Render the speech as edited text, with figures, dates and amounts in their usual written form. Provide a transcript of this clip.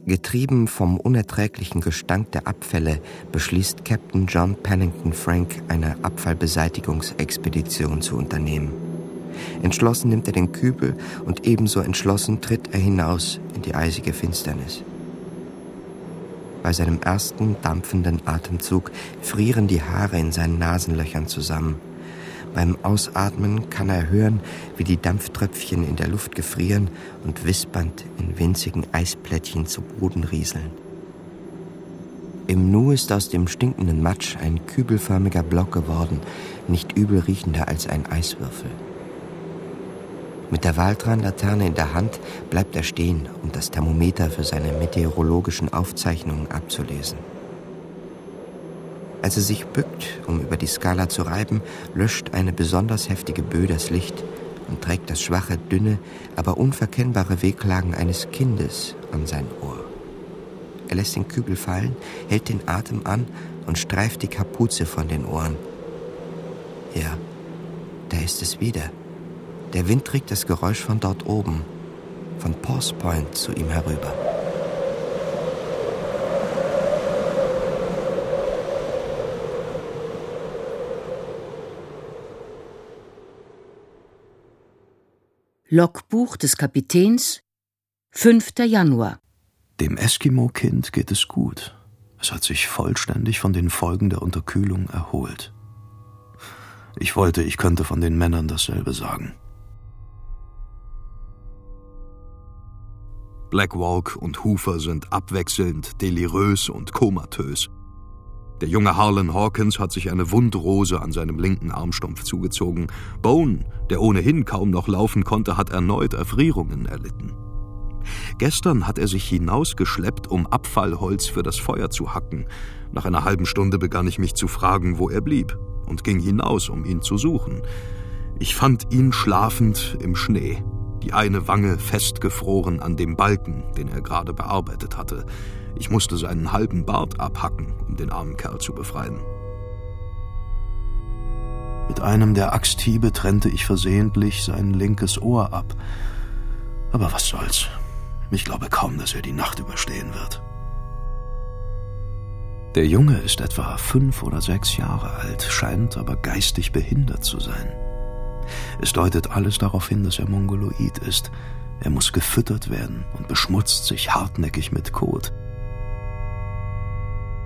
Getrieben vom unerträglichen Gestank der Abfälle beschließt Captain John Pennington Frank, eine Abfallbeseitigungsexpedition zu unternehmen. Entschlossen nimmt er den Kübel und ebenso entschlossen tritt er hinaus in die eisige Finsternis. Bei seinem ersten dampfenden Atemzug frieren die Haare in seinen Nasenlöchern zusammen. Beim Ausatmen kann er hören, wie die Dampftröpfchen in der Luft gefrieren und wispernd in winzigen Eisplättchen zu Boden rieseln. Im Nu ist aus dem stinkenden Matsch ein kübelförmiger Block geworden, nicht übel riechender als ein Eiswürfel. Mit der Waltran-Laterne in der Hand bleibt er stehen, um das Thermometer für seine meteorologischen Aufzeichnungen abzulesen. Als er sich bückt, um über die Skala zu reiben, löscht eine besonders heftige Böe das Licht und trägt das schwache, dünne, aber unverkennbare Wehklagen eines Kindes an sein Ohr. Er lässt den Kübel fallen, hält den Atem an und streift die Kapuze von den Ohren. Ja, da ist es wieder. Der Wind trägt das Geräusch von dort oben, von Paws Point zu ihm herüber. Logbuch des Kapitäns, 5. Januar. Dem Eskimo-Kind geht es gut. Es hat sich vollständig von den Folgen der Unterkühlung erholt. Ich wollte, ich könnte von den Männern dasselbe sagen. Black Walk und Hoover sind abwechselnd delirös und komatös. Der junge Harlan Hawkins hat sich eine Wundrose an seinem linken Armstumpf zugezogen. Bone, der ohnehin kaum noch laufen konnte, hat erneut Erfrierungen erlitten. Gestern hat er sich hinausgeschleppt, um Abfallholz für das Feuer zu hacken. Nach einer halben Stunde begann ich mich zu fragen, wo er blieb, und ging hinaus, um ihn zu suchen. Ich fand ihn schlafend im Schnee, die eine Wange festgefroren an dem Balken, den er gerade bearbeitet hatte. Ich musste seinen halben Bart abhacken, um den armen Kerl zu befreien. Mit einem der Axthiebe trennte ich versehentlich sein linkes Ohr ab. Aber was soll's? Ich glaube kaum, dass er die Nacht überstehen wird. Der Junge ist etwa 5 oder 6 Jahre alt, scheint aber geistig behindert zu sein. Es deutet alles darauf hin, dass er Mongoloid ist. Er muss gefüttert werden und beschmutzt sich hartnäckig mit Kot.